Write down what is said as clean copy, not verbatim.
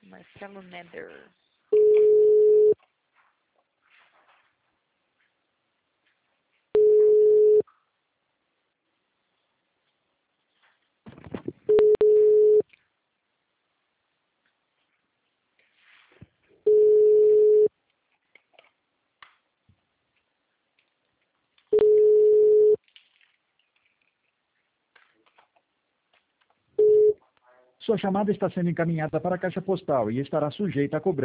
Marcelo Neder. Sua chamada está sendo encaminhada para a caixa postal e estará sujeita a cobrança.